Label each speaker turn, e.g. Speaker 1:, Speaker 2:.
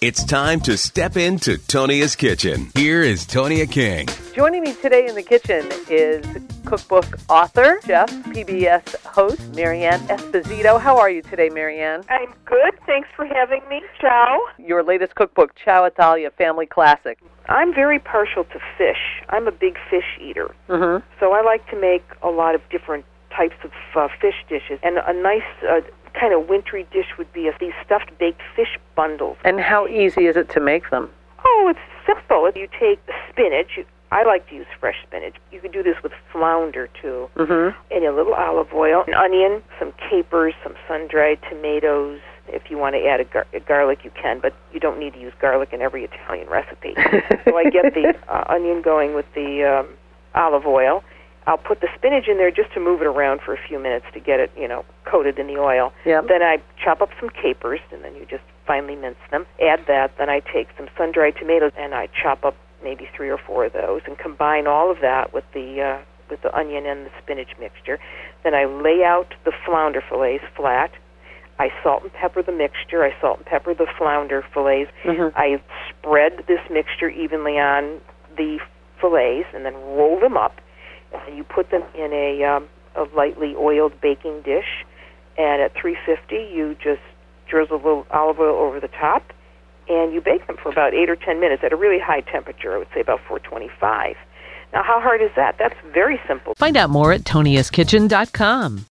Speaker 1: It's time to step into Tonia's kitchen. Here is Tonia King.
Speaker 2: Joining me today in the kitchen is cookbook author, chef, PBS host, Marianne Esposito. How are you today, Marianne?
Speaker 3: I'm good. Thanks for having me. Ciao.
Speaker 2: Your latest cookbook, Ciao Italia, Family Classic.
Speaker 3: I'm very partial to fish. I'm a big fish eater.
Speaker 2: Mm-hmm.
Speaker 3: So I like to make a lot of different types of fish dishes. And a nice kind of wintry dish would be these stuffed baked fish bundles.
Speaker 2: And how easy is it to make them?
Speaker 3: Oh, it's simple. You take the spinach. I like to use fresh spinach. You could do this with flounder, too.
Speaker 2: Mm-hmm.
Speaker 3: And a little olive oil, an onion, some capers, some sun-dried tomatoes. If you want to add a garlic, you can, but you don't need to use garlic in every Italian recipe. So I get the onion going with the olive oil. I'll put the spinach in there just to move it around for a few minutes to get it, coated in the oil.
Speaker 2: Yep.
Speaker 3: Then I chop up some capers, and then you just finely mince them. Add that. Then I take some sun-dried tomatoes, and I chop up maybe 3 or 4 of those, and combine all of that with the onion and the spinach mixture. Then I lay out the flounder fillets flat. I salt and pepper the mixture. I salt and pepper the flounder fillets.
Speaker 2: Mm-hmm.
Speaker 3: I spread this mixture evenly on the fillets, and then roll them up. And you put them in a lightly oiled baking dish, and at 350 you just drizzle a little olive oil over the top, and you bake them for about 8 or 10 minutes at a really high temperature. I would say about 425. Now, how hard is that? That's very simple.
Speaker 4: Find out more at toniaskitchen.com.